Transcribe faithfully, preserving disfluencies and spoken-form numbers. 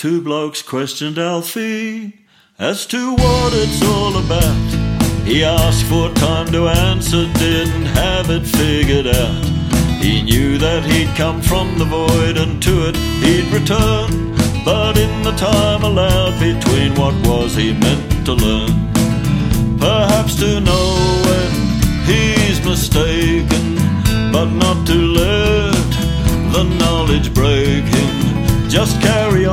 two blokes questioned Alfie as to what it's all about. He asked for time to answer, didn't have it figured out. He knew that he'd come from the void and to it he'd return, but in the time allowed between, what was he meant to learn? Perhaps to know when he's mistaken, but not to let the knowledge break him. Just carry